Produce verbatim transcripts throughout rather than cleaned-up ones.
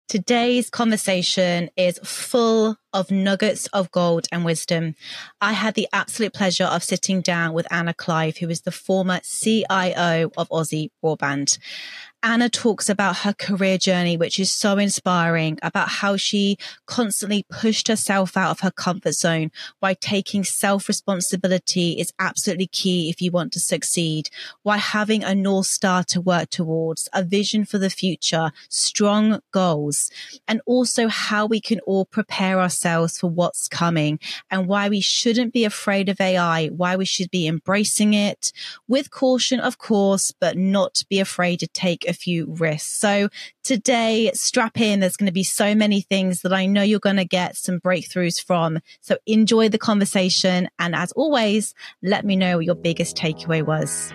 Today's conversation is full of nuggets of gold and wisdom. I had the absolute pleasure of sitting down with Anna Clive, who is the former C I O of Aussie Broadband. Anna talks about her career journey, which is so inspiring, about how she constantly pushed herself out of her comfort zone, why taking self-responsibility is absolutely key if you want to succeed, why having a North Star to work towards, a vision for the future, strong goals, and also how we can all prepare ourselves for what's coming and why we shouldn't be afraid of A I, why we should be embracing it with caution, of course, but not be afraid to take a few risks. So today, strap in. There's going to be so many things that I know you're going to get some breakthroughs from. So enjoy the conversation. And as always, let me know what your biggest takeaway was.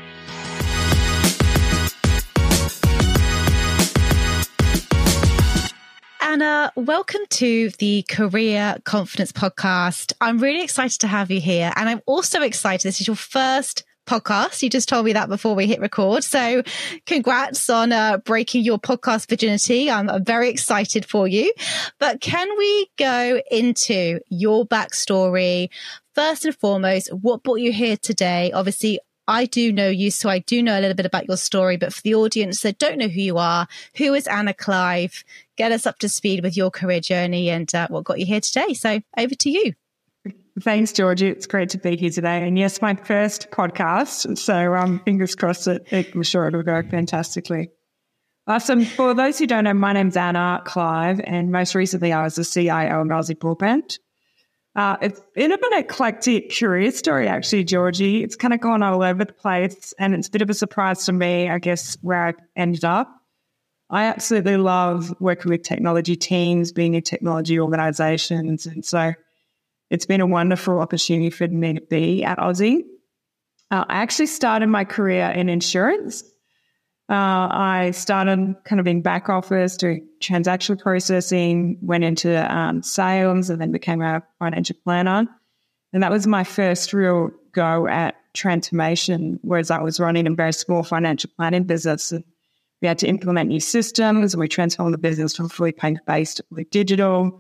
Anna, welcome to the Career Confidence Podcast. I'm really excited to have you here. And I'm also excited. This is your first podcast. You just told me that before we hit record. So congrats on uh, breaking your podcast virginity. I'm, I'm very excited for you. But can we go into your backstory? First and foremost, what brought you here today? Obviously, I do know you, so I do know a little bit about your story. But for the audience that don't know who you are, who is Anna Clive? Get us up to speed with your career journey and uh, what got you here today. So over to you. Thanks, Georgie. It's great to be here today. And yes, my first podcast. So um, fingers crossed that it, I'm sure it'll go fantastically. Awesome. For those who don't know, my name's Anna Clive, and most recently I was the C I O of Aussie Broadband. Uh, it's been a bit of an eclectic career story, actually, Georgie. It's kind of gone all over the place, and it's a bit of a surprise to me, I guess, where I ended up. I absolutely love working with technology teams, being in technology organisations, and so it's been a wonderful opportunity for me to be at Aussie. Uh, I actually started my career in insurance. Uh, I started kind of in back office, doing transaction processing, went into um, sales, and then became a financial planner. And that was my first real go at transformation, whereas I was running a very small financial planning business. And we had to implement new systems, and we transformed the business from fully paper-based to fully digital.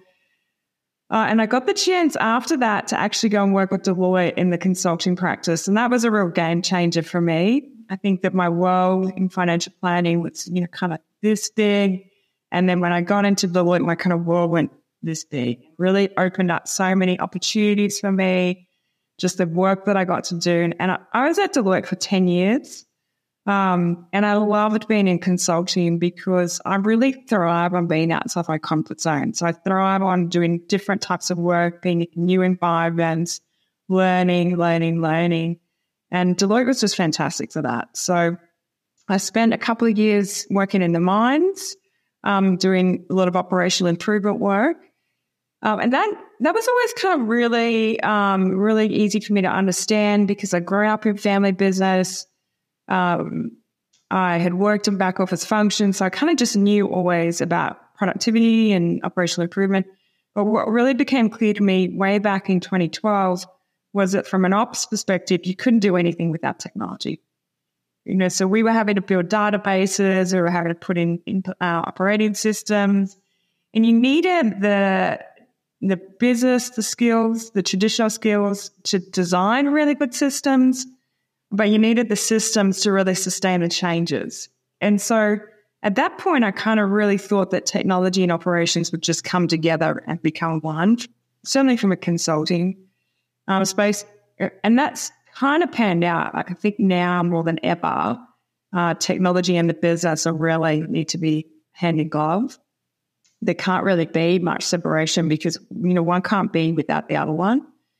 Uh, and I got the chance after that to actually go and work with Deloitte in the consulting practice. And that was a real game changer for me. I think that my world in financial planning was, you know, kind of this big. And then when I got into Deloitte, my kind of world went this big. It really opened up so many opportunities for me, just the work that I got to do. And I, I was at Deloitte for ten years. Um, and I loved being in consulting because I really thrive on being outside my comfort zone. So I thrive on doing different types of work, being in new environments, learning, learning, learning. And Deloitte was just fantastic for that. So I spent a couple of years working in the mines, um, doing a lot of operational improvement work. Um, and that that was always kind of really, um, really easy for me to understand because I grew up in family business. Um, I had worked in back office functions, so I kind of just knew always about productivity and operational improvement. But what really became clear to me way back in twenty twelve was that from an ops perspective, you couldn't do anything without technology. You know, so we were having to build databases, we were having to put in, in our operating systems, and you needed the the business, the skills, the traditional skills to design really good systems. But you needed the systems to really sustain the changes. And so at that point, I kind of really thought that technology and operations would just come together and become one, certainly from a consulting um, space. And that's kind of panned out. Like I think now more than ever, uh, technology and the business are really need to be hand in glove. There can't really be much separation because, you know, one can't be without the other one.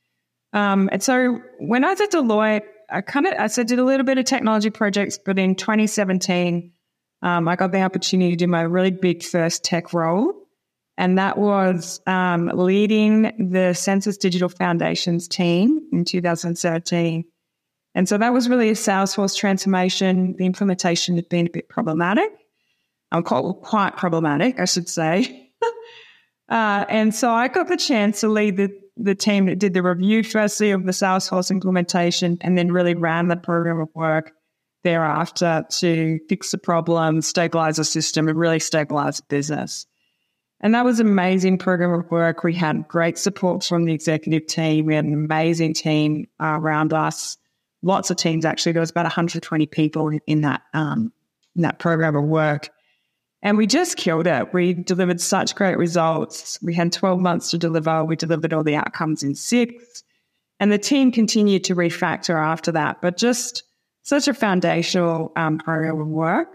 Um, and so when I was at Deloitte, I kind of, I so did a little bit of technology projects, but in twenty seventeen, um, I got the opportunity to do my really big first tech role. And that was um, leading the Census Digital Foundations team in two thousand seventeen. And so that was really a Salesforce transformation. The implementation had been a bit problematic. I'm quite, quite problematic, I should say. uh, and so I got the chance to lead the the team that did the review firstly of the Salesforce implementation and then really ran the program of work thereafter to fix the problem, stabilize the system, and really stabilize the business. And that was an amazing program of work. We had great support from the executive team. We had an amazing team uh, around us. Lots of teams, actually. There was about one hundred twenty people in that um, in that program of work. And we just killed it. We delivered such great results. We had twelve months to deliver. We delivered all the outcomes in six. And the team continued to refactor after that. But just such a foundational um, program of work.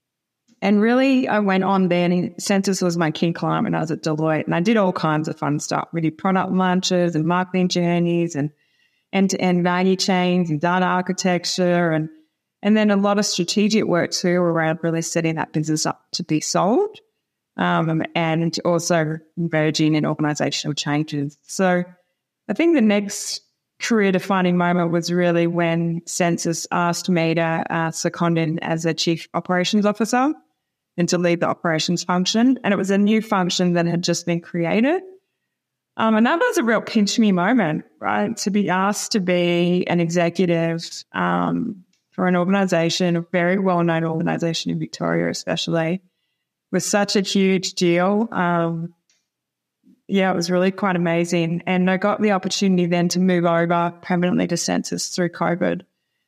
And really, I went on then. Sensis was my key client when I was at Deloitte. And I did all kinds of fun stuff. We did product launches and marketing journeys and end-to-end value chains and data architecture, and and then a lot of strategic work too around really setting that business up to be sold, um, and also converging in organizational changes. So I think the next career-defining moment was really when Sensis asked me to uh, second in as a chief operations officer and to lead the operations function. And it was a new function that had just been created. Um, and that was a real pinch me moment, right? To be asked to be an executive um, for an organisation, a very well-known organisation in Victoria especially, was such a huge deal. Um, yeah, it was really quite amazing. And I got the opportunity then to move over permanently to Sensis through COVID.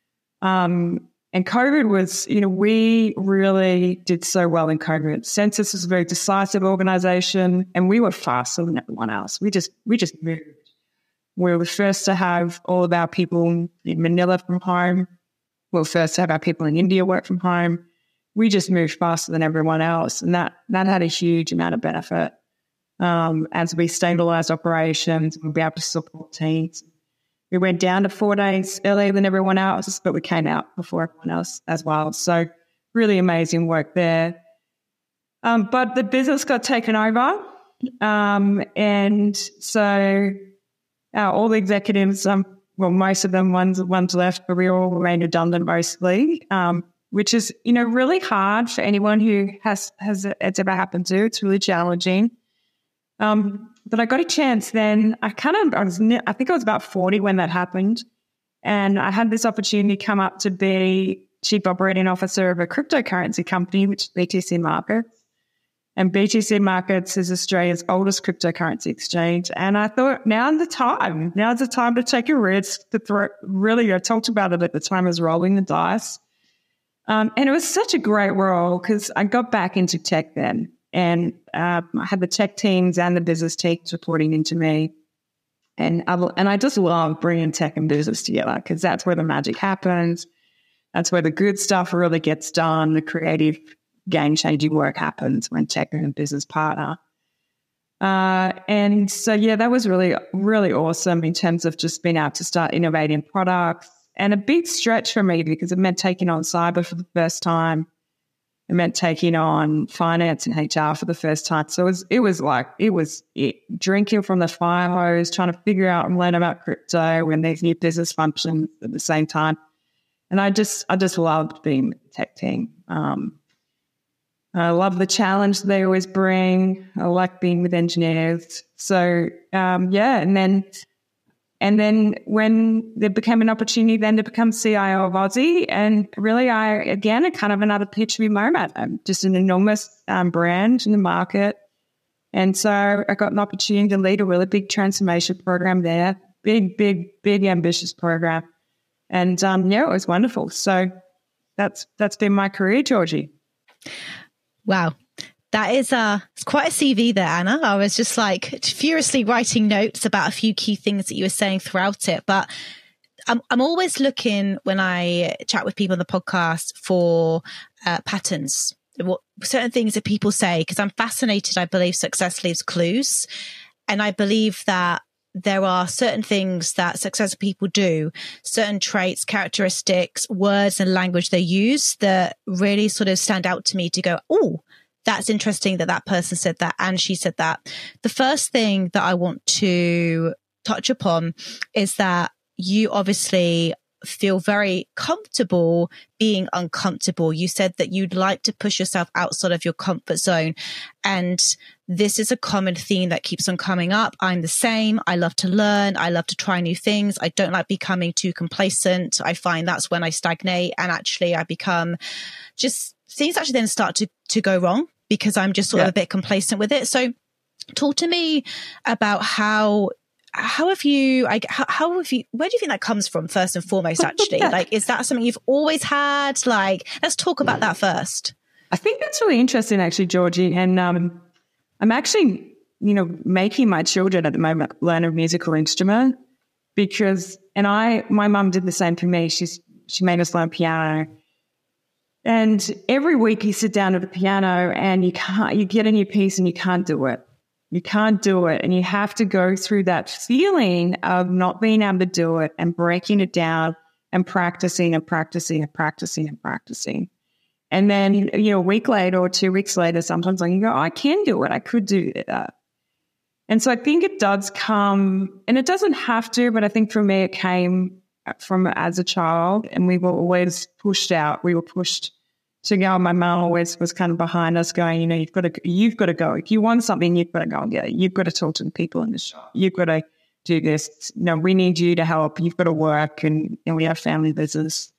Um, and COVID was, you know, we really did so well in COVID. Sensis was a very decisive organisation, and we were faster than everyone else. We just, we just moved. We were first to have all of our people in Manila from home. We were first to have our people in India work from home. We just moved faster than everyone else, and that that had a huge amount of benefit. Um, as we stabilised operations, we'll be able to support teams. We went down to four days earlier than everyone else, but we came out before everyone else as well. So really amazing work there. Um, but the business got taken over. Um, and so uh, all the executives, um, well, most of them, ones, ones left, but we all remained redundant mostly, um, which is, you know, really hard for anyone who has, has it's ever happened to. It's really challenging. Um, but I got a chance then. I kind of, I was, I think I was about forty when that happened. And I had this opportunity come up to be chief operating officer of a cryptocurrency company, which is B T C Markets. And B T C Markets is Australia's oldest cryptocurrency exchange. And I thought, now's the time. Now's the time to take a risk, to throw, really, I talked about it at the time, I was rolling the dice. Um, and it was such a great role because I got back into tech then. And um, I had the tech teams and the business teams reporting into me. And I, and I just love bringing tech and business together because that's where the magic happens. That's where the good stuff really gets done. The creative, game-changing work happens when tech and business partner. Uh, and so, yeah, that was really, really awesome in terms of just being able to start innovating products. And a big stretch for me because it meant taking on cyber for the first time. It meant taking on finance and H R for the first time. So it was, it was like, it was it, drinking from the fire hose, trying to figure out and learn about crypto when there's new business functions at the same time. And I just, I just loved being with the tech team. Um, I love the challenge they always bring. I like being with engineers. So, um, yeah, and then And then when there became an opportunity then to become C I O of Aussie, and really I, again, a kind of another pitch me moment, um, just an enormous um, brand in the market. And so I got an opportunity to lead a really big transformation program there, big, big, big, ambitious program. And um, yeah, it was wonderful. So that's that's been my career, Georgie. Wow. That is uh, it's quite a C V there, Anna. I was just like furiously writing notes about a few key things that you were saying throughout it. But I'm, I'm always looking when I chat with people on the podcast for uh, patterns, what certain things that people say, because I'm fascinated. I believe success leaves clues. And I believe that there are certain things that successful people do, certain traits, characteristics, words and language they use that really sort of stand out to me to go, oh, that's interesting that that person said that and she said that. The first thing that I want to touch upon is that you obviously feel very comfortable being uncomfortable. You said that you'd like to push yourself outside of your comfort zone. And this is a common theme that keeps on coming up. I'm the same. I love to learn. I love to try new things. I don't like becoming too complacent. I find that's when I stagnate and actually I become just things actually then start to, to go wrong because I'm just sort yeah. of a bit complacent with it. So talk to me about how how have you like how, how have you where do you think that comes from first and foremost, actually? Like, is that something you've always had? Like, let's talk about that first. I think that's really interesting, actually, Georgie. And um, I'm actually, you know, making my children at the moment learn a musical instrument because, and I, my mum did the same for me. She's she made us learn piano. And every week you sit down at the piano and you can't, you get a new piece and you can't do it. You can't do it. And you have to go through that feeling of not being able to do it and breaking it down and practicing and practicing and practicing and practicing. And then, you know, a week later or two weeks later, sometimes I can go, oh, I can do it. I could do that. And so I think it does come, and it doesn't have to, but I think for me it came from as a child, and we were always pushed out. We were pushed to go. My mum always was kind of behind us going, you know, you've got to, you've got to go. If you want something, you've got to go and get it. You've got to talk to the people in the shop. You've got to do this. No, we need you to help. You've got to work, and, and we have family business.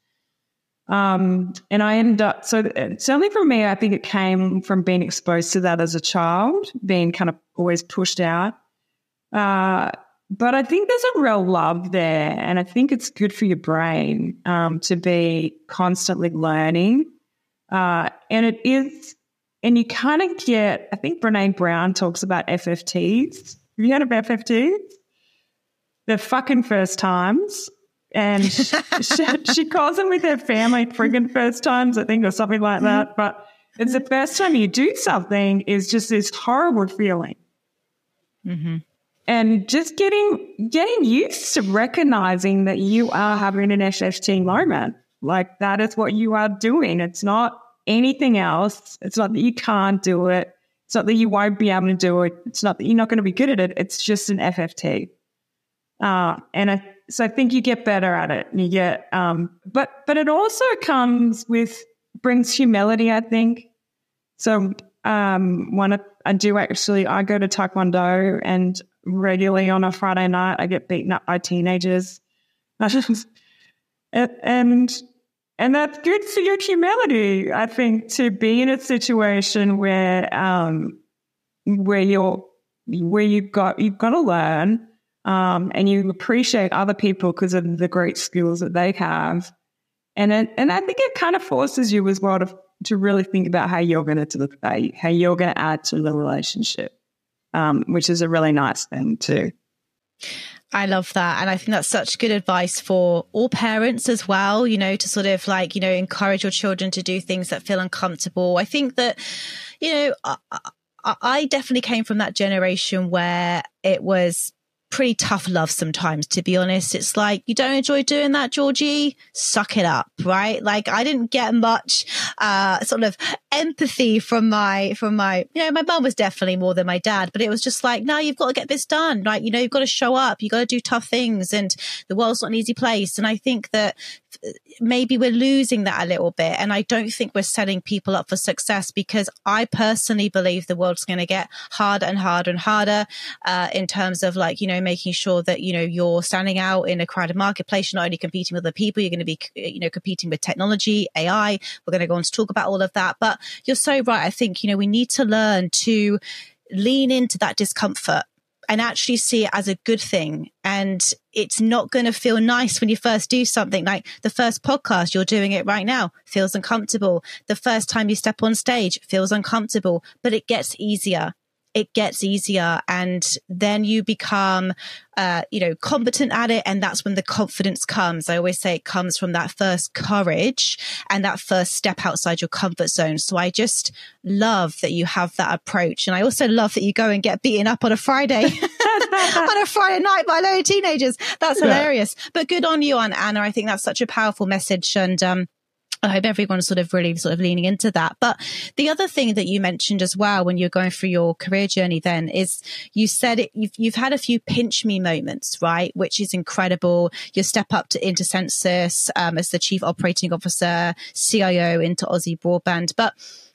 Um, and I ended up, so certainly for me, I think it came from being exposed to that as a child, being kind of always pushed out. Uh, but I think there's a real love there, and I think it's good for your brain um, to be constantly learning. Uh, and it is, and you kind of get, I think Brené Brown talks about F F Ts. Have you heard of F F Ts? They're fucking first times. And she, she calls them with her family friggin' first times, I think, or something like that. But it's the first time you do something is just this horrible feeling. Mm-hmm. And just getting getting used to recognizing that you are having an F F T moment. Like, that is what you are doing. It's not anything else. It's not that you can't do it. It's not that you won't be able to do it. It's not that you're not going to be good at it. It's just an F F T. Uh, and I, so I think you get better at it. You get, um, but but it also comes with, brings humility, I think. So um, when I, I do actually, I go to Taekwondo, and regularly on a Friday night I get beaten up by teenagers. and and that's good for your humility, I think, to be in a situation where um, where you're where you've got you've got to learn. Um, and you appreciate other people because of the great skills that they have. And it, and I think it kind of forces you as well to, to really think about how you're going to look at how you're going to add to the relationship, um, which is a really nice thing too. I love that. And I think that's such good advice for all parents as well, you know, to sort of like, you know, encourage your children to do things that feel uncomfortable. I think that, you know, I, I definitely came from that generation where it was pretty tough love sometimes, to be honest. It's like, you don't enjoy doing that, Georgie? Suck it up, right? Like, I didn't get much uh sort of empathy from my from my you know, my mum was definitely more than my dad, but it was just like, no, you've got to get this done, right? You know, you've got to show up, you've got to do tough things, and the world's not an easy place. And I think that maybe we're losing that a little bit, and I don't think we're setting people up for success, because I personally believe the world's going to get harder and harder and harder uh in terms of, like, you know, making sure that, you know, you're standing out in a crowded marketplace. You're not only competing with other people, you're going to be, you know, competing with technology, A I. We're going to go on to talk about all of that. But you're so right. I think, you know, we need to learn to lean into that discomfort and actually see it as a good thing. And it's not going to feel nice when you first do something. Like the first podcast, you're doing it right now, feels uncomfortable. The first time you step on stage feels uncomfortable, but it gets easier. It gets easier, and then you become, uh, you know, competent at it. And that's when the confidence comes. I always say it comes from that first courage and that first step outside your comfort zone. So I just love that you have that approach. And I also love that you go and get beaten up on a Friday, on a Friday night by a load of teenagers. That's hilarious. Yeah. But good on you, Aunt Anna. I think that's such a powerful message. And, um, I hope everyone's sort of really sort of leaning into that. But the other thing that you mentioned as well when you're going through your career journey then is you said it, you've, you've had a few pinch me moments, right? Which is incredible. You step up to into Sensis um, as the chief operating officer, C I O into Aussie Broadband. But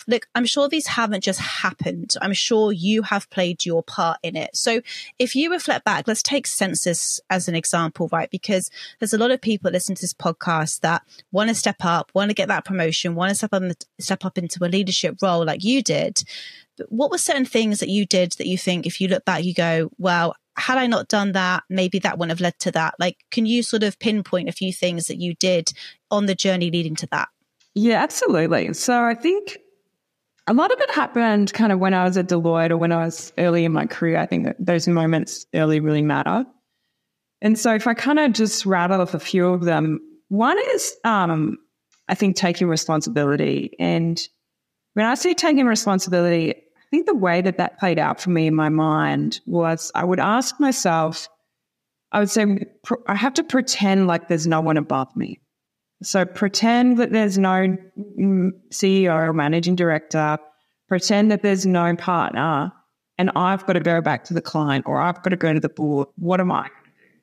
look, I'm sure these haven't just happened. I'm sure you have played your part in it. So if you reflect back, let's take Sensis as an example, right? Because there's a lot of people listening to this podcast that want to step up, want to get that promotion, want to step up, step up into a leadership role like you did. But what were certain things that you did that you think, if you look back, you go, well, had I not done that, maybe that wouldn't have led to that? Like, can you sort of pinpoint a few things that you did on the journey leading to that? Yeah, absolutely. So I think a lot of it happened kind of when I was at Deloitte or when I was early in my career. I think that those moments early really matter. And so if I kind of just rattle off a few of them, one is um, I think taking responsibility. And when I say taking responsibility, I think the way that that played out for me in my mind was I would ask myself, I would say, I have to pretend like there's no one above me. So pretend that there's no C E O or managing director, pretend that there's no partner, and I've got to go back to the client or I've got to go to the board. What am I going to do?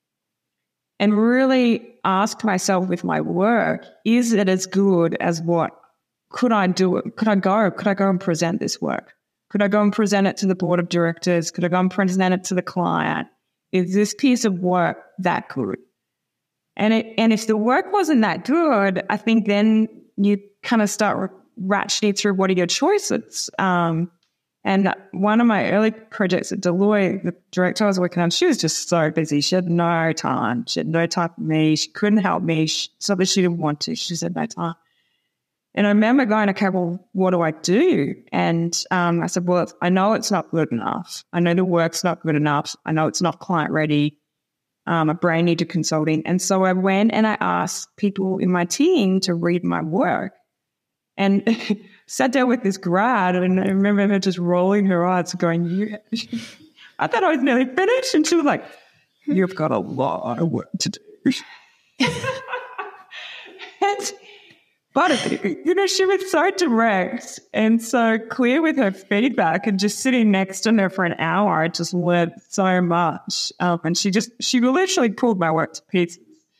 And really ask myself with my work, is it as good as what? Could I do it? Could I go? Could I go and present this work? Could I go and present it to the board of directors? Could I go and present it to the client? Is this piece of work that good? And it, and if the work wasn't that good, I think then you kind of start ratcheting through what are your choices. Um, and one of my early projects at Deloitte, the director I was working on, she was just so busy. She had no time. She had no time for me. She couldn't help me. She, so that she didn't want to. She just had no time. And I remember going, okay, well, what do I do? And um, I said, well, I know it's not good enough. I know the work's not good enough. I know it's not client ready. Um, a brand new to consulting. And so I went and I asked people in my team to read my work and sat down with this grad. And I remember her just rolling her eyes going, you, I thought I was nearly finished. And she was like, you've got a lot of work to do. and, But, you know, she was so direct and so clear with her feedback, and just sitting next to her for an hour, I just learned so much. Um, and she just, she literally pulled my work to pieces.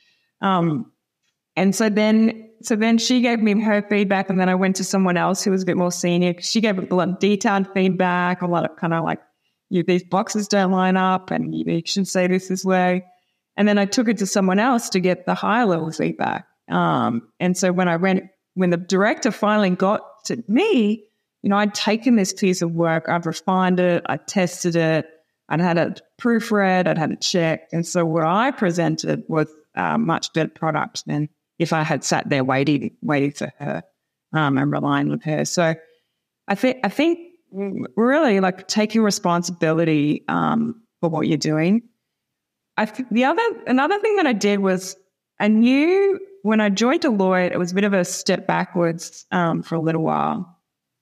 Um, and so then, so then she gave me her feedback, and then I went to someone else who was a bit more senior. She gave a lot of detailed feedback, a lot of kind of like, you, these boxes don't line up and you should say this this way. And then I took it to someone else to get the higher level feedback. Um, and so when I went, when the director finally got to me, you know, I'd taken this piece of work, I'd refined it, I tested it, I'd had it proofread, I'd had it checked. And so what I presented was a much better product than if I had sat there waiting, waiting for her, um, and relying on her. So I think, I think really like taking responsibility, um, for what you're doing. I think the other, another thing that I did was I knew when I joined Deloitte, it was a bit of a step backwards um, for a little while.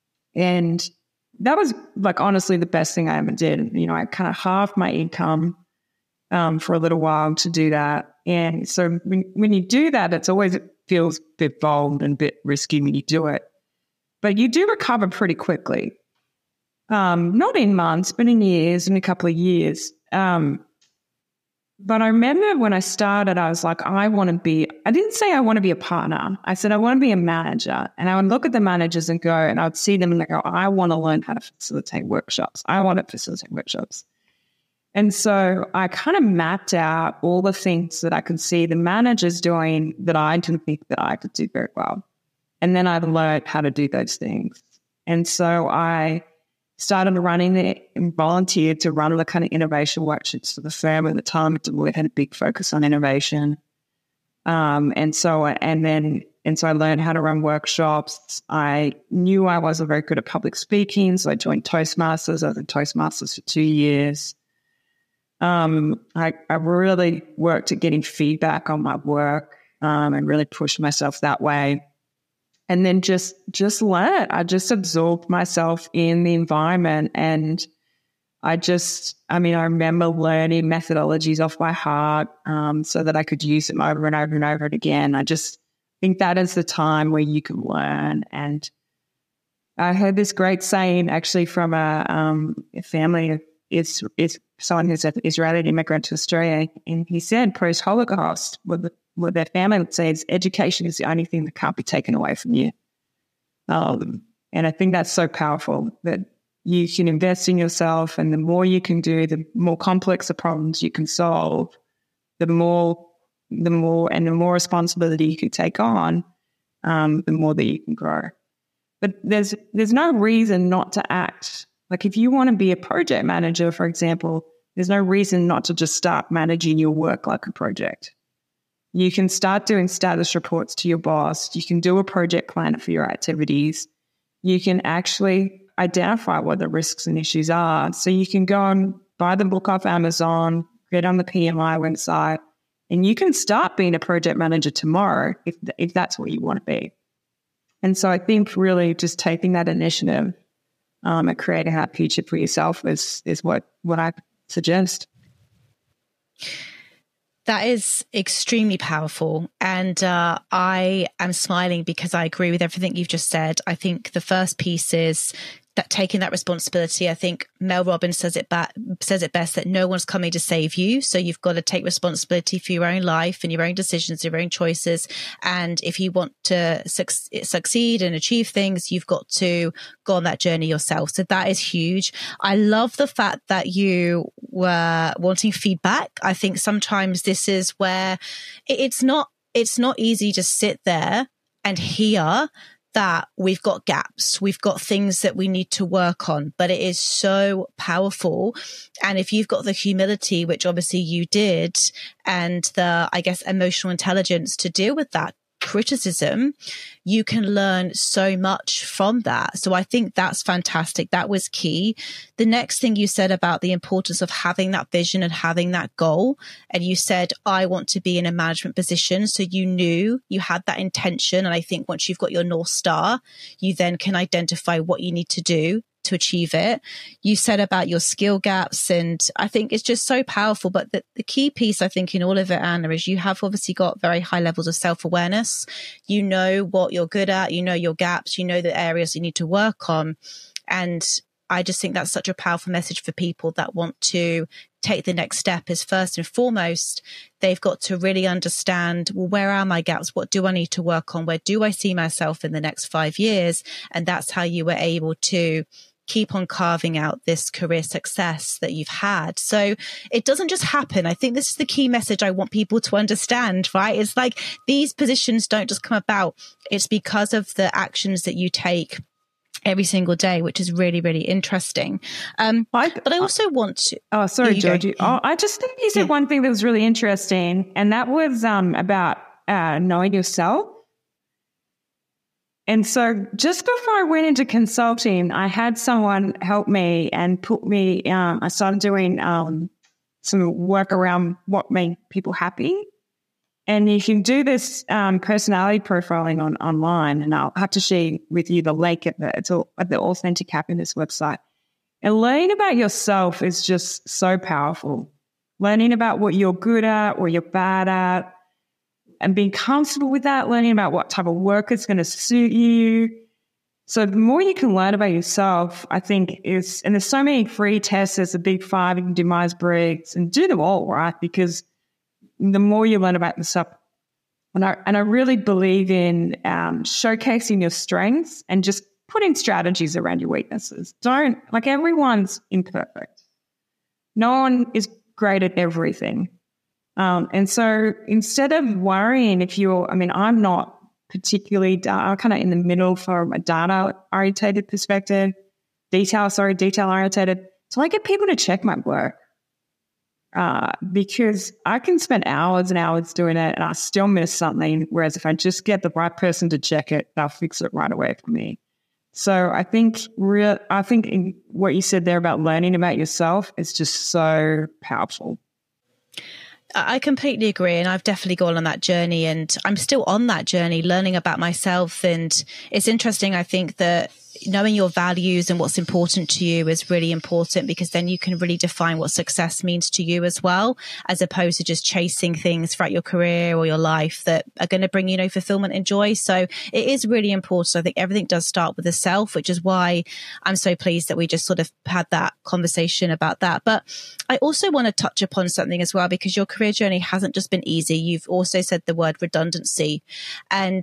And that was like honestly the best thing I ever did. You know, I kind of halved my income um, for a little while to do that. And so when, when you do that, it's always, it feels a bit bold and a bit risky when you do it. But you do recover pretty quickly. Um, not in months, but in years, in a couple of years. Um But I remember when I started, I was like, I want to be, I didn't say I want to be a partner. I said, I want to be a manager. And I would look at the managers and go, and I would see them and go, I want to learn how to facilitate workshops. I want to facilitate workshops. And so I kind of mapped out all the things that I could see the managers doing that I didn't think that I could do very well. And then I learned how to do those things. And so I started running it and volunteered to run the kind of innovation workshops for the firm at the time. Deloitte had a big focus on innovation. Um, and so, and then, and so I learned how to run workshops. I knew I wasn't very good at public speaking, so I joined Toastmasters. I was in Toastmasters for two years. Um, I, I really worked at getting feedback on my work, um, and really pushed myself that way. And then just, just learn. I just absorbed myself in the environment, and I just, I mean, I remember learning methodologies off by heart, um, so that I could use them over and over and over again. I just think that is the time where you can learn. And I heard this great saying actually from a, um, a family of is is someone who's an Israeli immigrant to Australia, and he said post-Holocaust, what, the, what their family would say is education is the only thing that can't be taken away from you. Um, And I think that's so powerful that you can invest in yourself, and the more you can do, the more complex the problems you can solve, the more, the more, and the more responsibility you can take on, um, the more that you can grow. But there's there's no reason not to act. Like if you want to be a project manager, for example, there's no reason not to just start managing your work like a project. You can start doing status reports to your boss. You can do a project plan for your activities. You can actually identify what the risks and issues are. So you can go and buy the book off Amazon, get on the P M I website, and you can start being a project manager tomorrow if if that's what you want to be. And so I think really just taking that initiative um, and creating that future for yourself is is what, what I suggest. That is extremely powerful. And uh, I am smiling because I agree with everything you've just said. I think the first piece is that taking that responsibility. I think Mel Robbins says it ba- says it best, that no one's coming to save you. So you've got to take responsibility for your own life and your own decisions, your own choices. And if you want to su- succeed and achieve things, you've got to go on that journey yourself. So that is huge. I love the fact that you were wanting feedback. I think sometimes this is where it's not, it's not easy to sit there and hear that we've got gaps, we've got things that we need to work on, but it is so powerful. And if you've got the humility, which obviously you did, and the, I guess, emotional intelligence to deal with that criticism, you can learn so much from that. So I think that's fantastic. That was key. The next thing you said about the importance of having that vision and having that goal. And you said, I want to be in a management position. So you knew you had that intention. And I think once you've got your North Star, you then can identify what you need to do to achieve it. You said about your skill gaps, and I think it's just so powerful. But the, the key piece, I think, in all of it, Anna, is you have obviously got very high levels of self-awareness. You know what you're good at, you know your gaps, you know the areas you need to work on. And I just think that's such a powerful message for people that want to take the next step. Is first and foremost, they've got to really understand, well, where are my gaps? What do I need to work on? Where do I see myself in the next five years? And that's how you were able to keep on carving out this career success that you've had. So it doesn't just happen. I think this is the key message I want people to understand, right? It's like these positions don't just come about. It's because of the actions that you take every single day, which is really, really interesting. Um, I, but I also want to... Oh, sorry, Georgie. Oh, I just think you said yeah. one thing that was really interesting, and that was um, about uh, knowing yourself. And so just before I went into consulting, I had someone help me and put me, um, I started doing um, some work around what made people happy. And you can do this um, personality profiling on online, and I'll have to share with you the link at the, it's all, at the Authentic Happiness website. And learning about yourself is just so powerful. Learning about what you're good at or you're bad at, and being comfortable with that, learning about what type of work is going to suit you. So the more you can learn about yourself, I think is, and there's so many free tests, there's the Big Five, you can do Myers-Briggs and do them all, right? Because the more you learn about yourself, and I, and I really believe in um, showcasing your strengths and just putting strategies around your weaknesses. Don't, like everyone's imperfect. No one is great at everything. Um, and so instead of worrying if you're, I mean, I'm not particularly, I'm kind of in the middle from a data-orientated perspective, detail, sorry, detail-orientated. So I get people to check my work uh, because I can spend hours and hours doing it and I still miss something, whereas if I just get the right person to check it, they'll fix it right away for me. So I think real, I think in what you said there about learning about yourself is just so powerful. I completely agree. And I've definitely gone on that journey, and I'm still on that journey, learning about myself. And it's interesting. I think that knowing your values and what's important to you is really important, because then you can really define what success means to you as well, as opposed to just chasing things throughout your career or your life that are going to bring you no fulfillment and joy. So it is really important. I think everything does start with the self, which is why I'm so pleased that we just sort of had that conversation about that. But I also want to touch upon something as well, because your career journey hasn't just been easy. You've also said the word redundancy. And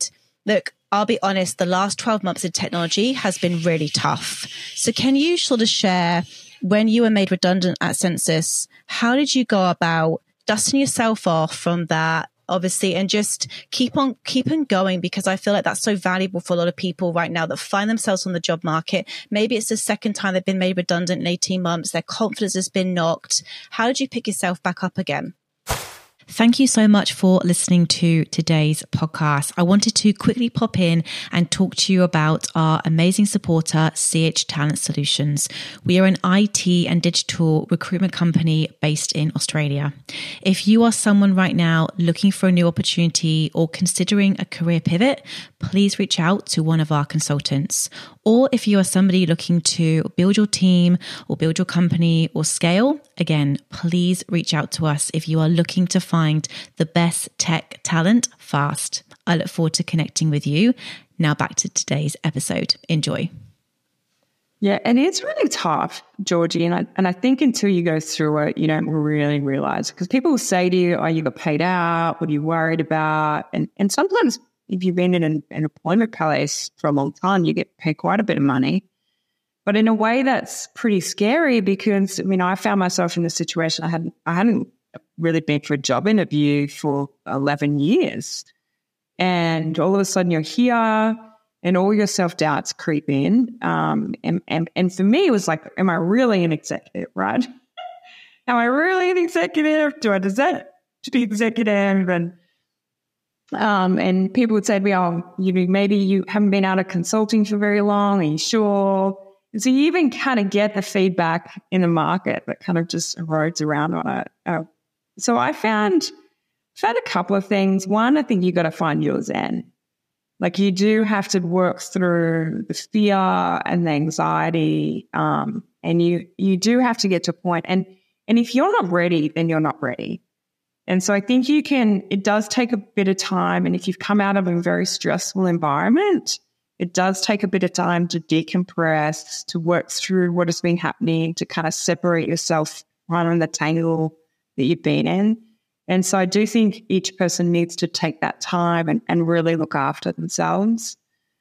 look, I'll be honest, the last twelve months in technology has been really tough. So can you sort of share, when you were made redundant at Censys, how did you go about dusting yourself off from that, obviously, and just keep on keep on going? Because I feel like that's so valuable for a lot of people right now that find themselves on the job market. Maybe it's the second time they've been made redundant in eighteen months. Their confidence has been knocked. How did you pick yourself back up again? Thank you so much for listening to today's podcast. I wanted to quickly pop in and talk to you about our amazing supporter, C H Talent Solutions. We are an I T and digital recruitment company based in Australia. If you are someone right now looking for a new opportunity or considering a career pivot, please reach out to one of our consultants. Or if you are somebody looking to build your team or build your company or scale, again, please reach out to us if you are looking to find the best tech talent fast. I look forward to connecting with you. Now back to today's episode. Enjoy. Yeah, and it's really tough, Georgie. And I, and I think until you go through it, you don't really realize, because people will say to you, oh, you got paid out. What are you worried about? And and sometimes if you've been in an, an employment place for a long time, you get paid quite a bit of money. But in a way that's pretty scary, because, I mean, I found myself in a situation I hadn't, I hadn't really been for a job interview for eleven years. And all of a sudden you're here and all your self-doubts creep in. Um, and, and, and for me, it was like, am I really an executive, right? Am I really an executive? Do I deserve to be executive? And Um, and people would say to me, oh, you know, maybe you haven't been out of consulting for very long. Are you sure? And so you even kind of get the feedback in the market that kind of just erodes around on it. Uh, so I found, found a couple of things. One, I think you got to find your zen. Like, you do have to work through the fear and the anxiety. Um, and you, you do have to get to a point. And, and if you're not ready, then you're not ready. And so I think you can, it does take a bit of time. And if you've come out of a very stressful environment, it does take a bit of time to decompress, to work through what has been happening, to kind of separate yourself from the tangle that you've been in. And so I do think each person needs to take that time and, and really look after themselves.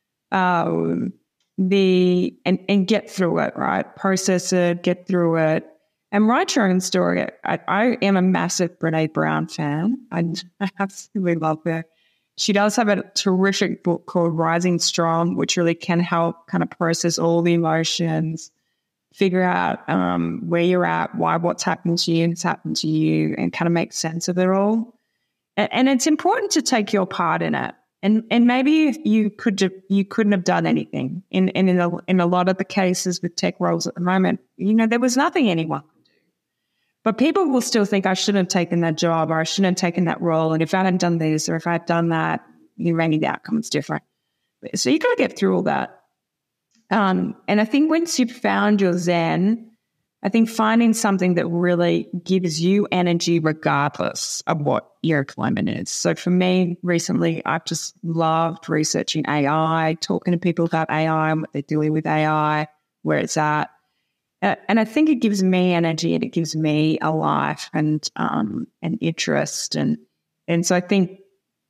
Um, the and, and get through it, right? Process it, get through it. And write your own story. I, I am a massive Brené Brown fan. I, I absolutely love her. She does have a terrific book called Rising Strong, which really can help kind of process all the emotions, figure out um, where you're at, why what's happened to you and it's happened to you, and kind of make sense of it all. And, and it's important to take your part in it. And and maybe you could you couldn't have done anything. In in in a, in a lot of the cases with tech roles at the moment, you know, there was nothing anyone. But people will still think I shouldn't have taken that job, or I shouldn't have taken that role. And if I hadn't done this, or if I had done that, you know, maybe the outcome's different. So you got to get through all that. Um, and I think once you've found your zen, I think finding something that really gives you energy regardless of what your employment is. So for me, recently, I've just loved researching A I, talking to people about A I and what they're doing with A I, where it's at. Uh, and I think it gives me energy, and it gives me a life and um, an interest. And and so I think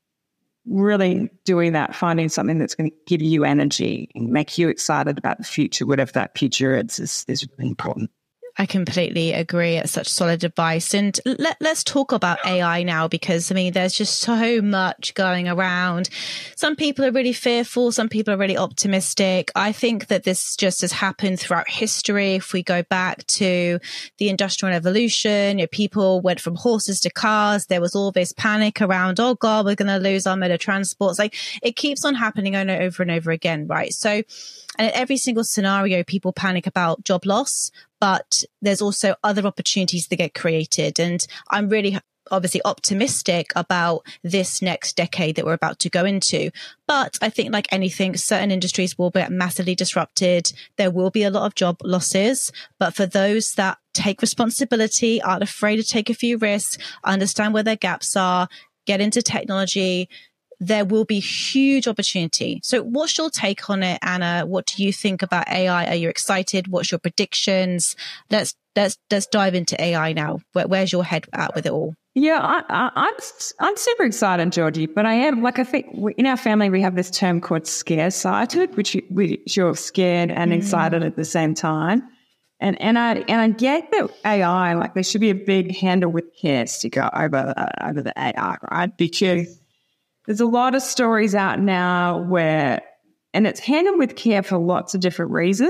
really doing that, finding something that's going to give you energy and make you excited about the future, whatever that future is, is, is really important. I completely agree. It's such solid advice. And let, let's talk about A I now, because, I mean, there's just so much going around. Some people are really fearful. Some people are really optimistic. I think that this just has happened throughout history. If we go back to the Industrial Revolution, you know, people went from horses to cars. There was all this panic around, oh, God, we're going to lose our mode of transport. It's like, it keeps on happening over and over again, right? So, and in every single scenario, people panic about job loss, but there's also other opportunities that get created. And I'm really obviously optimistic about this next decade that we're about to go into. But I think, like anything, certain industries will be massively disrupted. There will be a lot of job losses. But for those that take responsibility, aren't afraid to take a few risks, understand where their gaps are, get into technology, there will be huge opportunity. So what's your take on it, Anna? What do you think about A I? Are you excited? What's your predictions? Let's let's let's dive into A I now. Where, where's your head at with it all? Yeah, I, I, I'm I'm super excited, Georgie. But I am like I think we, in our family we have this term called scare-sighted, which which you're scared and mm. excited at the same time. And and I and I get that A I, like there should be a big handle with care sticker over uh, over the A I, right? Because there's a lot of stories out now where, and it's handled with care for lots of different reasons.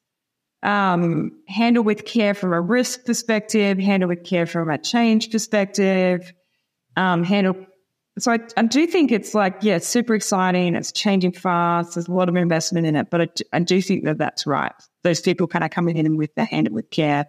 Um, handle with care from a risk perspective, handle with care from a change perspective, um, handle. So I, I do think it's like, yeah, it's super exciting. It's changing fast. There's a lot of investment in it, but I, I do think that that's right. Those people kind of coming in with the handle with care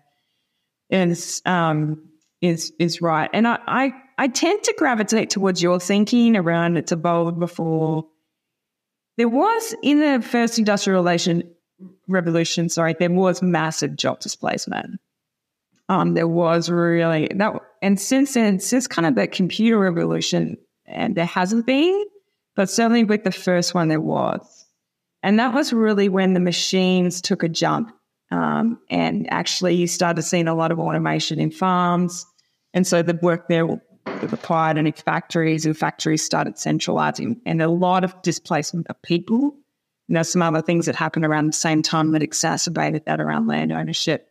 is, um, is, is right. And I, I, I tend to gravitate towards your thinking around it's evolved before. There was in the first industrial relation revolution, sorry, there was massive job displacement. Um, there was really that, and since then, since kind of the computer revolution, and there hasn't been, but certainly with the first one there was, and that was really when the machines took a jump, um, and actually you started seeing a lot of automation in farms, and so the work there was applied in factories, and factories started centralizing, and a lot of displacement of people. And there's some other things that happened around the same time that exacerbated that around land ownership.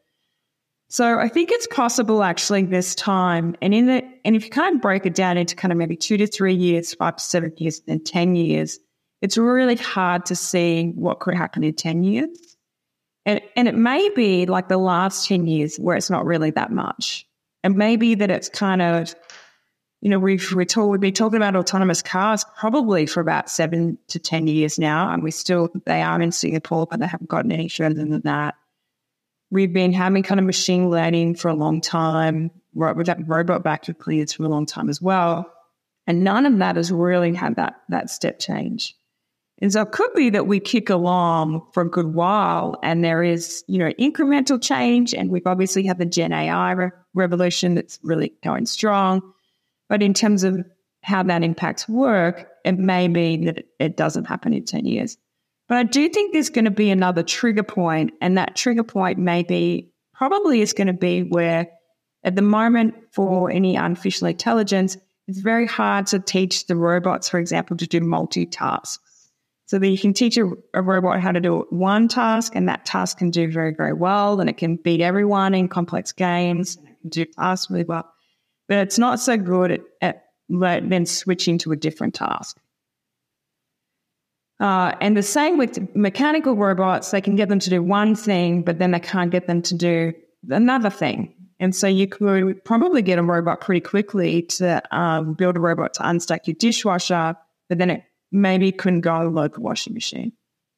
So I think it's possible actually this time, and in the and if you kind of break it down into kind of maybe two to three years, five to seven years, and ten years, it's really hard to see what could happen in ten years. And and it may be like the last ten years where it's not really that much. And maybe that it's kind of, you know, we've we're told we've been talking about autonomous cars probably for about seven to ten years now, and we still they are in Singapore, but they haven't gotten any further than that. We've been having kind of machine learning for a long time. We've had robot back clears for a long time as well, and none of that has really had that that step change. And so it could be that we kick along for a good while, and there is, you know, incremental change, and we've obviously had the Gen A I re- revolution that's really going strong. But in terms of how that impacts work, it may be that it doesn't happen in ten years. But I do think there's going to be another trigger point, and that trigger point may be, probably is going to be where at the moment for any artificial intelligence, it's very hard to teach the robots, for example, to do multitasks. So that you can teach a, a robot how to do one task, and that task can do very, very well, and it can beat everyone in complex games, and it can do tasks really well. But it's not so good at, at then switching to a different task. Uh, and the same with mechanical robots, they can get them to do one thing, but then they can't get them to do another thing. And so you could probably get a robot pretty quickly to um, build a robot to unstack your dishwasher, but then it maybe couldn't go and load the washing machine.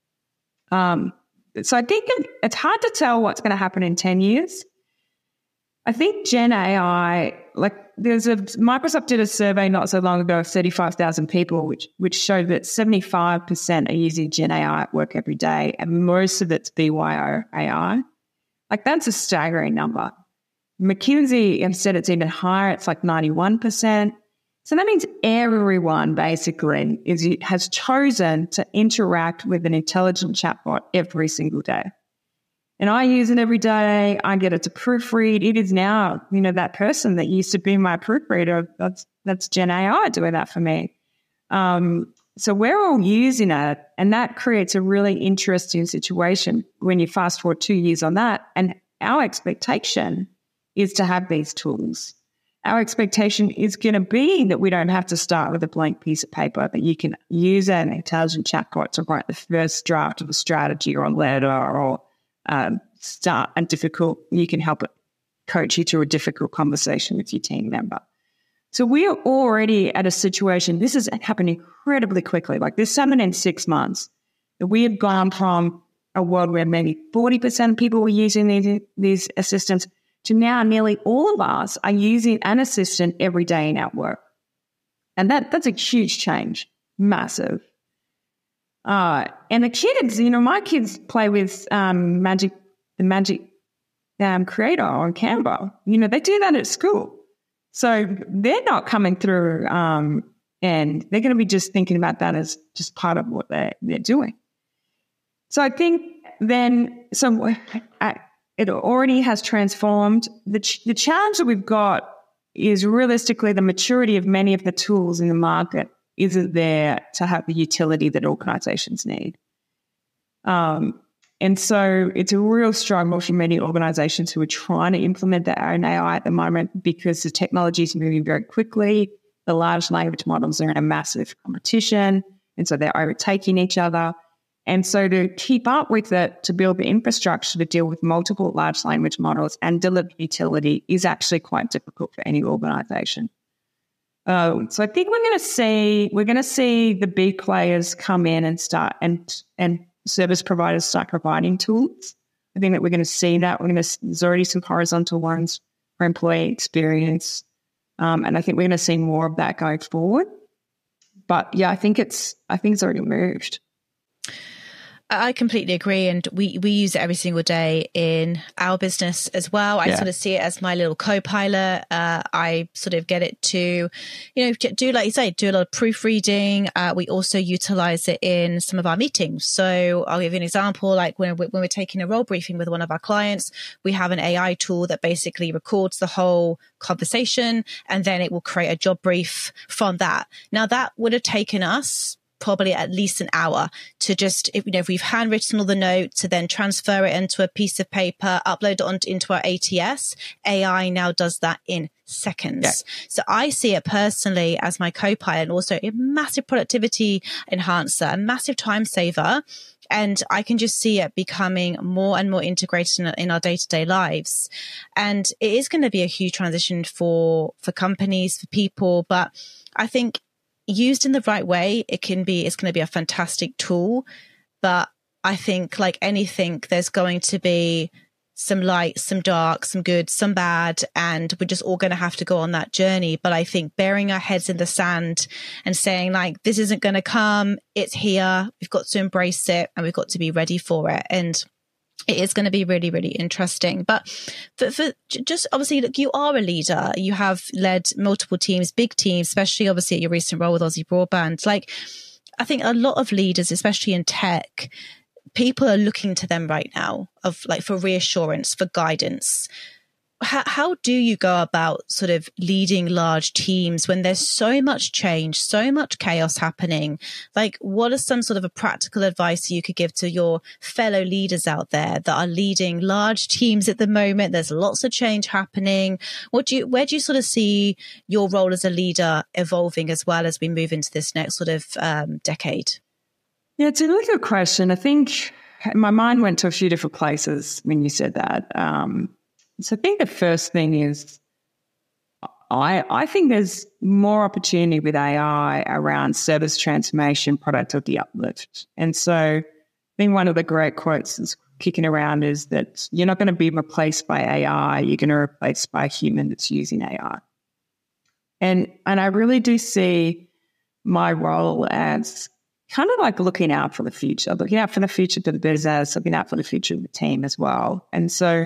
Um, so I think it, it's hard to tell what's going to happen in ten years. I think Gen A I, like there's a, Microsoft did a survey not so long ago of thirty-five thousand people, which which showed that seventy-five percent are using Gen A I at work every day, and most of it's B Y O A I. Like that's a staggering number. McKinsey have said it's even higher, it's like ninety-one percent. So that means everyone basically is has chosen to interact with an intelligent chatbot every single day. And I use it every day. I get it to proofread. It is now, you know, that person that used to be my proofreader. That's that's Gen A I doing that for me. Um, so we're all using it, and that creates a really interesting situation when you fast forward two years on that. And our expectation is to have these tools. Our expectation is going to be that we don't have to start with a blank piece of paper, that you can use an intelligent chatbot to write the first draft of a strategy or a letter or Um, start a difficult, you can help it coach you through a difficult conversation with your team member. So we are already at a situation, this has happened incredibly quickly, like this happened in six months, that we have gone from a world where maybe forty percent of people were using these, these assistants to now nearly all of us are using an assistant every day in our work. And that that's a huge change, massive. Uh, and the kids, you know, my kids play with um, Magic, the Magic um, Creator on Canva. You know, they do that at school. So they're not coming through um, and they're going to be just thinking about that as just part of what they're, they're doing. So I think then, so I, it already has transformed. The, ch- the challenge that we've got is realistically the maturity of many of the tools in the market isn't there to have the utility that organizations need. Um, and so it's a real struggle for many organizations who are trying to implement their own A I at the moment because the technology is moving very quickly. The large language models are in a massive competition, and so they're overtaking each other. And so to keep up with it, to build the infrastructure to deal with multiple large language models and deliver utility is actually quite difficult for any organization. Uh, so I think we're going to see we're going to see the big players come in and start and and service providers start providing tools. I think that we're going to see that. We're going to there's already some horizontal ones for employee experience, um, and I think we're going to see more of that going forward. But yeah, I think it's I think it's already moved. I completely agree. And we, we use it every single day in our business as well. I yeah. sort of see it as my little co-pilot. Uh, I sort of get it to, you know, do, like you say, do a lot of proofreading. Uh, we also utilize it in some of our meetings. So I'll give you an example, like when, when we're taking a role briefing with one of our clients, we have an A I tool that basically records the whole conversation and then it will create a job brief from that. Now that would have taken us probably at least an hour to just, if, you know, if we've handwritten all the notes, to then transfer it into a piece of paper, upload it onto, into our A T S. A I now does that in seconds. Yeah. So I see it personally as my co-pilot and also a massive productivity enhancer, a massive time saver. And I can just see it becoming more and more integrated in, in our day-to-day lives. And it is going to be a huge transition for, for companies, for people. But I think used in the right way, it can be, it's going to be a fantastic tool. But I think like anything, there's going to be some light, some dark, some good, some bad, and we're just all going to have to go on that journey. But I think burying our heads in the sand and saying like, this isn't going to come, it's here, we've got to embrace it and we've got to be ready for it. And it is going to be really, really interesting. But for, for just obviously, look, you are a leader. You have led multiple teams, big teams, especially obviously at your recent role with Aussie Broadband. Like, I think a lot of leaders, especially in tech, people are looking to them right now of like for reassurance, for guidance. How, how do you go about sort of leading large teams when there's so much change, so much chaos happening? Like, what are some sort of a practical advice you could give to your fellow leaders out there that are leading large teams at the moment? There's lots of change happening. What do you, where do you sort of see your role as a leader evolving as well as we move into this next sort of um, decade? Yeah, it's a really good question. I think my mind went to a few different places when you said that. Um, So I think the first thing is I, I think there's more opportunity with A I around service transformation, productivity uplift. And so I think one of the great quotes that's kicking around is that you're not going to be replaced by A I, you're going to be replaced by a human that's using A I. And, and I really do see my role as kind of like looking out for the future, looking out for the future for the business, looking out for the future of the team as well. And so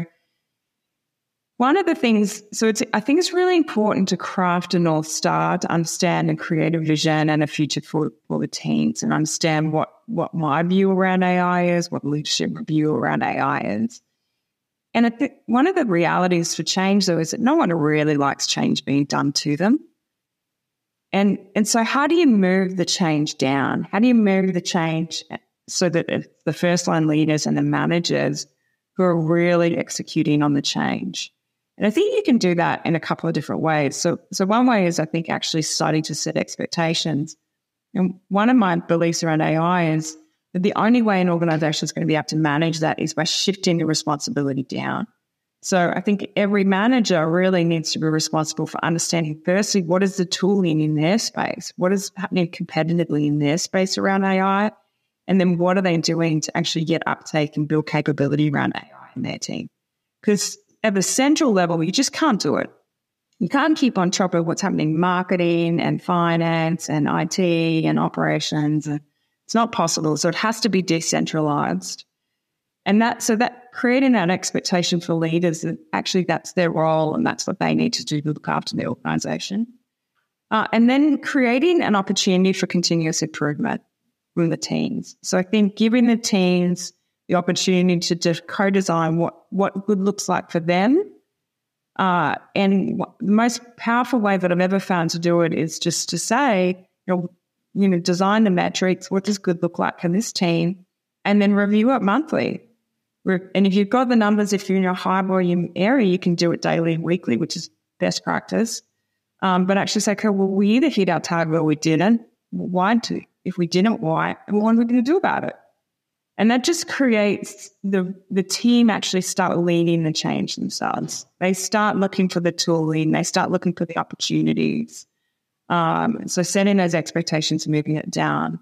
one of the things, so it's, I think it's really important to craft a North Star, to understand and create a vision and a future for, for the teams and understand what, what my view around A I is, what leadership view around A I is. And I think one of the realities for change, though, is that no one really likes change being done to them. And, and so how do you move the change down? How do you move the change so that the first line leaders and the managers who are really executing on the change? And I think you can do that in a couple of different ways. So, so one way is I think actually starting to set expectations. And one of my beliefs around A I is that the only way an organization is going to be able to manage that is by shifting the responsibility down. So I think every manager really needs to be responsible for understanding, firstly, what is the tooling in their space? What is happening competitively in their space around A I? And then what are they doing to actually get uptake and build capability around A I in their team? Because at the central level, you just can't do it. You can't keep on top of what's happening in marketing and finance and I T and operations. It's not possible. So it has to be decentralized. And that, so that creating that expectation for leaders that actually that's their role and that's what they need to do to look after their organization. Uh, and then creating an opportunity for continuous improvement with the teams. So I think giving the teams the opportunity to just co-design what, what good looks like for them Uh, and the most powerful way that I've ever found to do it is just to say, you know, you know, design the metrics. What does good look like for this team? And then review it monthly. And if you've got the numbers, if you're in a high volume area, you can do it daily and weekly, which is best practice. Um, but actually say, okay, well, we either hit our target or we didn't. Why do? If we didn't, why? And what are we going to do about it? And that just creates the the team actually start leading the change themselves. They start looking for the tooling. They start looking for the opportunities. Um, so setting those expectations and moving it down.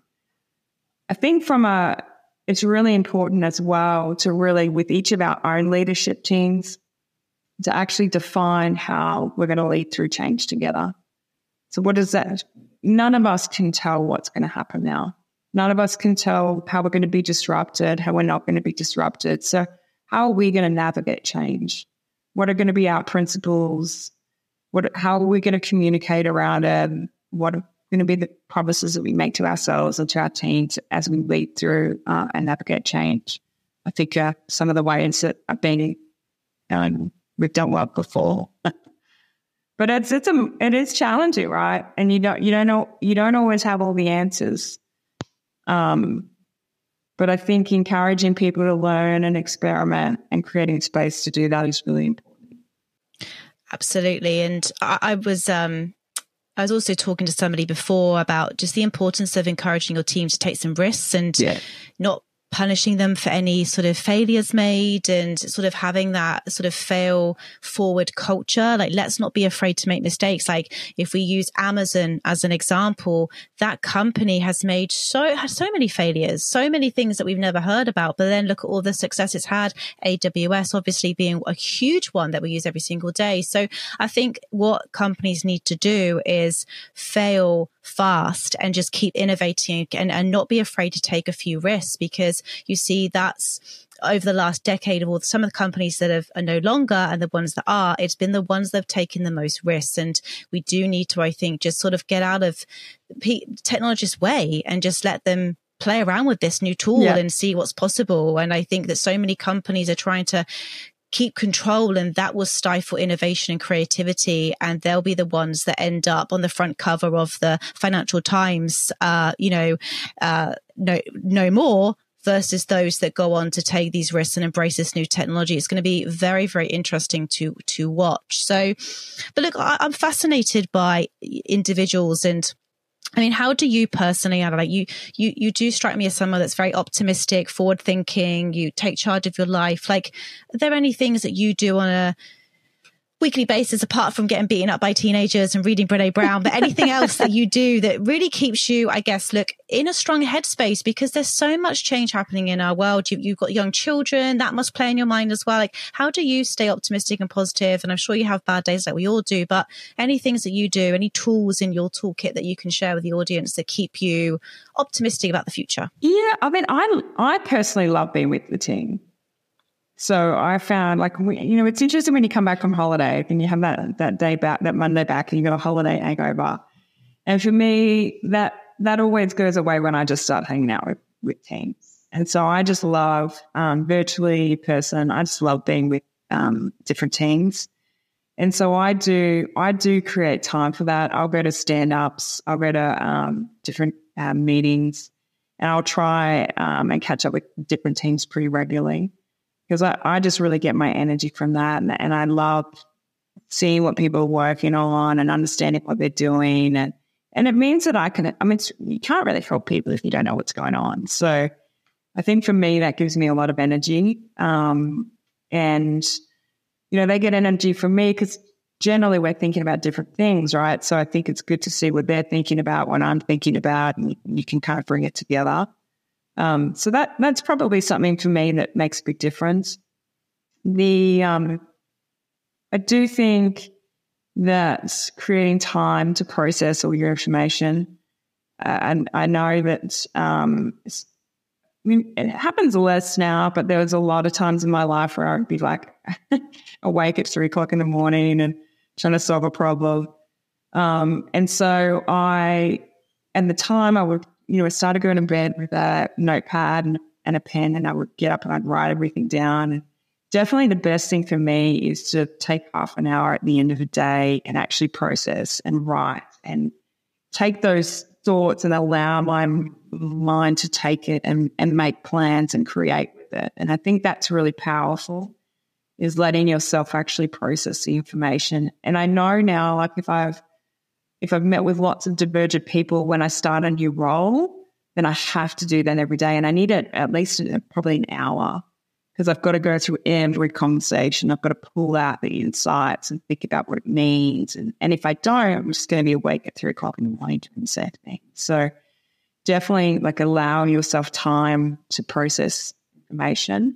I think from a, it's really important as well to really, with each of our own leadership teams, to actually define how we're going to lead through change together. So what is that? None of us can tell what's going to happen now. None of us can tell how we're going to be disrupted, how we're not going to be disrupted. So how are we going to navigate change? What are going to be our principles? What, how are we going to communicate around it? What are going to be the promises that we make to ourselves and to our teams as we lead through uh, and navigate change? I think uh, some of the ways that I've been, um, we've done well before. But it's it's a it is challenging, right? And you don't you don't know you don't always have all the answers. Um, but I think encouraging people to learn and experiment and creating space to do that is really important. Absolutely. And I, I was um I was also talking to somebody before about just the importance of encouraging your team to take some risks and yeah. not punishing them for any sort of failures made, and sort of having that sort of fail forward culture. Like, let's not be afraid to make mistakes. Like, if we use Amazon as an example, that company has made so, has so many failures, so many things that we've never heard about, but then look at all the success it's had. A W S obviously being a huge one that we use every single day. So I think what companies need to do is fail fast and just keep innovating and, and not be afraid to take a few risks, because you see that's over the last decade of all some of the companies that have, are no longer and the ones that are, it's been the ones that have taken the most risks. And we do need to, I think, just sort of get out of p- technologists' way and just let them play around with this new tool yeah. and see what's possible. And I think that so many companies are trying to keep control, and that will stifle innovation and creativity, and they'll be the ones that end up on the front cover of the Financial Times, uh, you know, uh, no, no more, versus those that go on to take these risks and embrace this new technology. It's going to be very, very interesting to to watch. So, but look, I, I'm fascinated by individuals. And I mean, how do you personally, Anna, like you, you, you do strike me as someone that's very optimistic, forward thinking, you take charge of your life. Like, are there any things that you do on a weekly basis, apart from getting beaten up by teenagers and reading Brené Brown, but anything else that you do that really keeps you, I guess, look, in a strong headspace? Because there's so much change happening in our world. You, you've got young children, that must play in your mind as well. Like, how do you stay optimistic and positive? And I'm sure you have bad days like we all do, but any things that you do, any tools in your toolkit that you can share with the audience that keep you optimistic about the future? Yeah, I mean, I, I personally love being with the team. So I found, like, you know, it's interesting when you come back from holiday and you have that, that day back, that Monday back, and you got a holiday hangover. And for me, that that always goes away when I just start hanging out with, with teams. And so I just love um, virtually person. I just love being with um, different teams. And so I do I do create time for that. I'll go to stand-ups. I'll go to um, different uh, meetings, and I'll try um, and catch up with different teams pretty regularly. Because I, I just really get my energy from that. And, and I love seeing what people are working on and understanding what they're doing. And, and it means that I can, I mean, you can't really help people if you don't know what's going on. So I think for me, that gives me a lot of energy. Um, and, you know, they get energy from me because generally we're thinking about different things, right? So I think it's good to see what they're thinking about, what I'm thinking about, and you can kind of bring it together. Um, so that that's probably something for me that makes a big difference. The um, I do think that creating time to process all your information, uh, and I know that um, it's, I mean, it happens less now, but there was a lot of times in my life where I'd be like awake at three o'clock in the morning and trying to solve a problem. Um, and so I, at the time, I would. You know, I started going to bed with a notepad and, and a pen, and I would get up and I'd write everything down and definitely the best thing for me is to take half an hour at the end of the day and actually process and write and take those thoughts and allow my mind to take it and, and make plans and create with it. And I think that's really powerful, is letting yourself actually process the information. And I know now, like if I've if I've met with lots of divergent people when I start a new role, then I have to do that every day. And I need it at least probably an hour, because I've got to go through every conversation. I've got to pull out the insights and think about what it means. And, and if I don't, I'm just going to be awake at three o'clock in the morning doing the same thing. So definitely like allow yourself time to process information.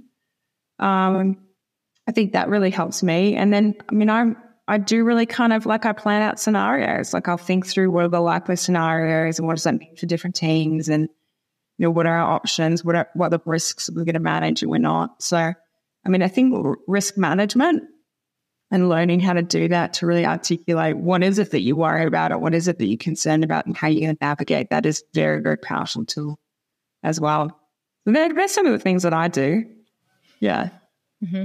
Um, I think that really helps me. And then, I mean, I I do really kind of like I plan out scenarios. Like I'll think through what are the likely scenarios and what does that mean for different teams, and you know, what are our options, what are what are the risks we're going to manage and we're not. So, I mean, I think risk management and learning how to do that to really articulate what is it that you worry about or what is it that you're concerned about and how you're going to navigate that is very, very powerful tool as well. So there's some of the things that I do. Yeah. Mm-hmm.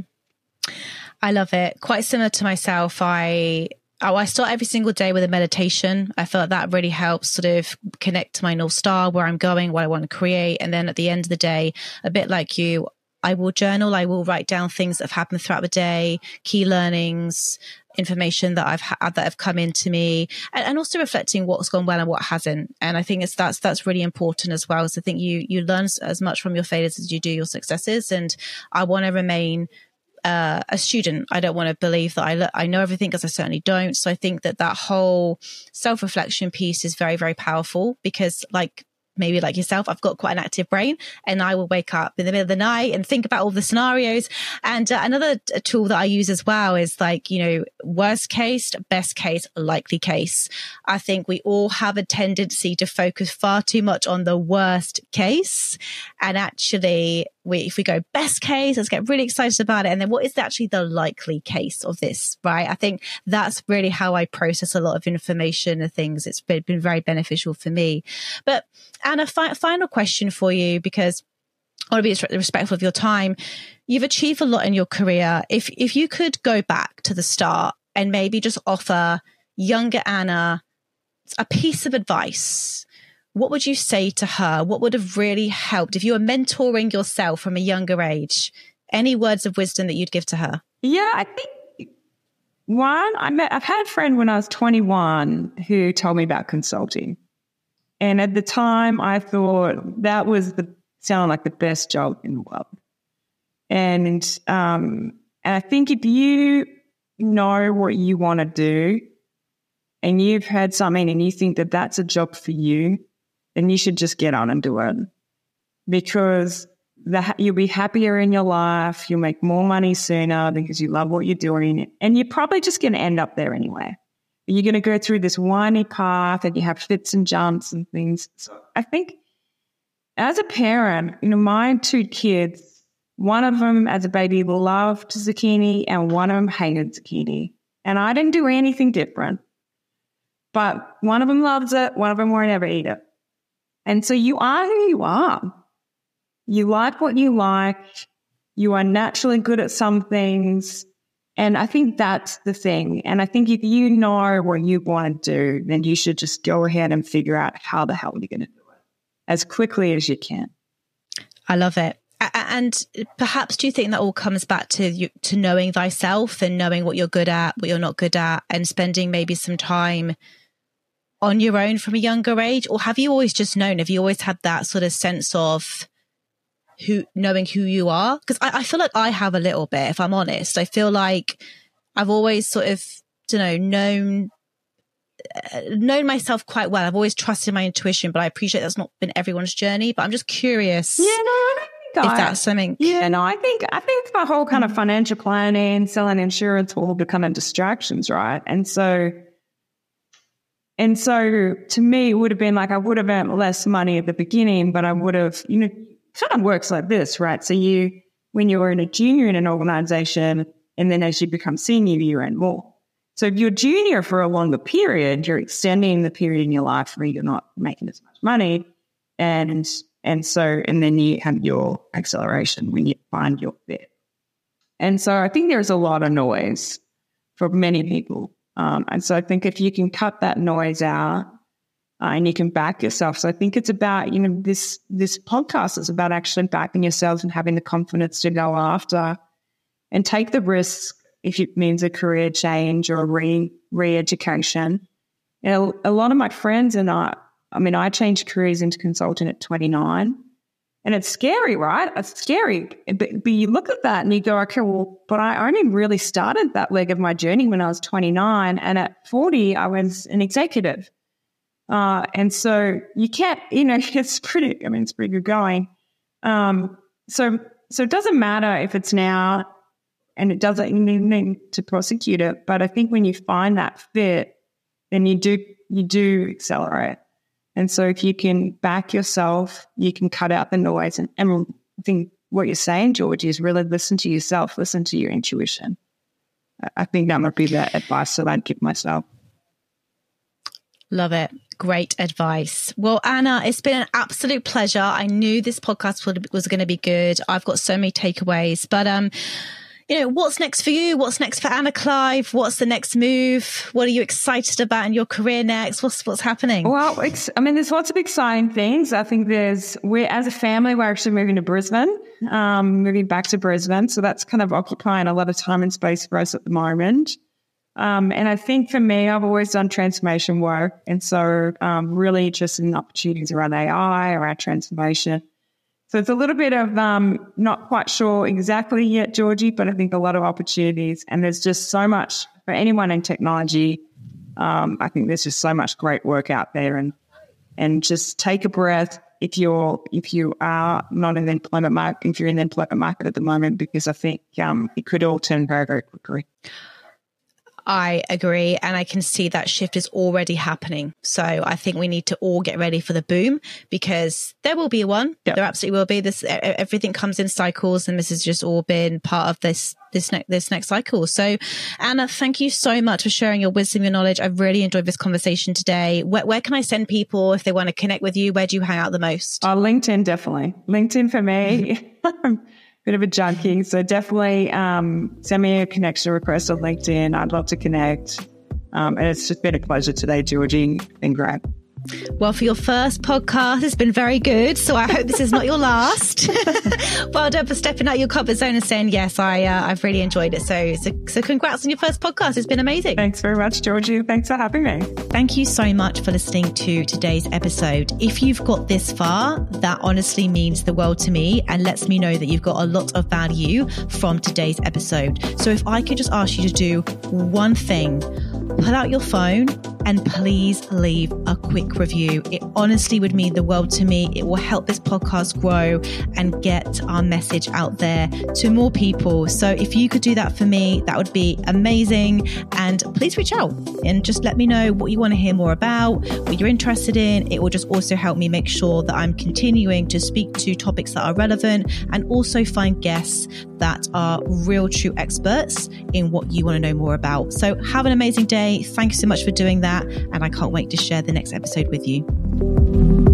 I love it. Quite similar to myself. I oh, I start every single day with a meditation. I feel like that really helps sort of connect to my North Star, where I'm going, what I want to create. And then at the end of the day, a bit like you, I will journal. I will write down things that have happened throughout the day, key learnings, information that I've had that have come into me, and, and also reflecting what's gone well and what hasn't. And I think it's that's that's really important as well. So I think you you learn as much from your failures as you do your successes. And I want to remain Uh, a student. I don't want to believe that I lo- I know everything, because I certainly don't. So I think that that whole self-reflection piece is very, very powerful, because like maybe like yourself, I've got quite an active brain, and I will wake up in the middle of the night and think about all the scenarios. And uh, another t- tool that I use as well is like, you know, worst case, best case, likely case. I think we all have a tendency to focus far too much on the worst case. And actually, we, if we go best case, let's get really excited about it. And then what is actually the likely case of this, right? I think that's really how I process a lot of information and things. It's been, been very beneficial for me. But Anna, fi- final question for you, because I want to be respectful of your time. You've achieved a lot in your career. If if you could go back to the start and maybe just offer younger Anna a piece of advice, what would you say to her? What would have really helped if you were mentoring yourself from a younger age? Any words of wisdom that you'd give to her? Yeah, I think one, I met, I've had a friend when I was twenty-one who told me about consulting. And at the time, I thought that was the sounded like the best job in the world. And um, and I think if you know what you want to do, and you've heard something and you think that that's a job for you, then you should just get on and do it, because the, you'll be happier in your life. You'll make more money sooner because you love what you're doing, and you're probably just going to end up there anyway. You're going to go through this windy path and you have fits and jumps and things. So I think as a parent, you know, my two kids, one of them as a baby loved zucchini and one of them hated zucchini. And I didn't do anything different. But one of them loves it, one of them won't ever eat it. And so you are who you are. You like what you like. You are naturally good at some things. And I think that's the thing. And I think if you know what you want to do, then you should just go ahead and figure out how the hell you're going to do it as quickly as you can. I love it. And perhaps do you think that all comes back to you, to knowing thyself and knowing what you're good at, what you're not good at, and spending maybe some time on your own from a younger age? Or have you always just known? Have you always had that sort of sense of who, knowing who you are? Because I, I feel like I have a little bit, if I'm honest. I feel like I've always sort of, you know, known uh, known myself quite well. I've always trusted my intuition, but I appreciate that's not been everyone's journey. But I'm just curious. Yeah, no, I don't think if I, that's something. Yeah, no, I think I think the whole kind of financial planning, selling insurance, all become distractions, right? And so. And so to me, it would have been like I would have earned less money at the beginning, but I would have, you know, it kind of works like this, right? So you, when you're in a junior in an organization, and then as you become senior, you earn more. So if you're junior for a longer period, you're extending the period in your life where you're not making as much money. And and so, and then you have your acceleration when you find your fit. And so I think there's a lot of noise for many people. Um, and so I think if you can cut that noise out uh, and you can back yourself. So I think it's about, you know, this this podcast is about actually backing yourselves and having the confidence to go after and take the risk if it means a career change or a re, re-education. You know, a lot of my friends and I, I mean, I changed careers into consulting at twenty-nine. And it's scary, right? It's scary. But, but you look at that and you go, okay, well, but I only really started that leg of my journey when I was twenty-nine. And at forty, I was an executive. Uh, and so you can't, you know, it's pretty, I mean, it's pretty good going. Um, so, so it doesn't matter if it's now and it doesn't you need to prosecute it. But I think when you find that fit, then you do, you do accelerate. And so if you can back yourself, you can cut out the noise. And, and I think what you're saying, Georgie, is really listen to yourself, listen to your intuition. I think that might be the advice that I'd give myself. Love it. Great advice. Well, Anna, it's been an absolute pleasure. I knew this podcast was going to be good. I've got so many takeaways, but um, you know, what's next for you? What's next for Anna Clive? What's the next move? What are you excited about in your career next? What's what's happening? Well, I mean, there's lots of exciting things. I think there's, we're, as a family, we're actually moving to Brisbane, um, moving back to Brisbane. So that's kind of occupying a lot of time and space for us at the moment. Um, and I think for me, I've always done transformation work. And so um, really interested in opportunities around A I, around transformation. So it's a little bit of um, not quite sure exactly yet, Georgie, but I think a lot of opportunities. And there's just so much for anyone in technology. Um, I think there's just so much great work out there, and and just take a breath if you're if you are not in the employment market, if you're in the employment market at the moment, because I think um, it could all turn very, very quickly. I agree. And I can see that shift is already happening. So I think we need to all get ready for the boom, because there will be one. Yep. There absolutely will be. This, everything comes in cycles, and this has just all been part of this, this next, this next cycle. So Anna, thank you so much for sharing your wisdom, your knowledge. I've really enjoyed this conversation today. Where, where can I send people if they want to connect with you? Where do you hang out the most? Oh, LinkedIn, definitely. LinkedIn for me. Bit of a junkie. So definitely um, send me a connection request on LinkedIn. I'd love to connect. Um, and it's just been a pleasure today, Georgie. Been great. Well, for your first podcast, it's been very good. So I hope this is not your last. Well done for stepping out your comfort zone and saying, yes, I, uh, I've really enjoyed it. So, so, so congrats on your first podcast. It's been amazing. Thanks very much, Georgie. Thanks for having me. Thank you so much for listening to today's episode. If you've got this far, that honestly means the world to me and lets me know that you've got a lot of value from today's episode. So if I could just ask you to do one thing, pull out your phone and please leave a quick review. It honestly would mean the world to me. It will help this podcast grow and get our message out there to more people. So if you could do that for me, that would be amazing. And please reach out and just let me know what you want to hear more about, what you're interested in. It will just also help me make sure that I'm continuing to speak to topics that are relevant and also find guests that are real true experts in what you want to know more about. So have an amazing day. Thank you so much for doing that. And I can't wait to share the next episode with you.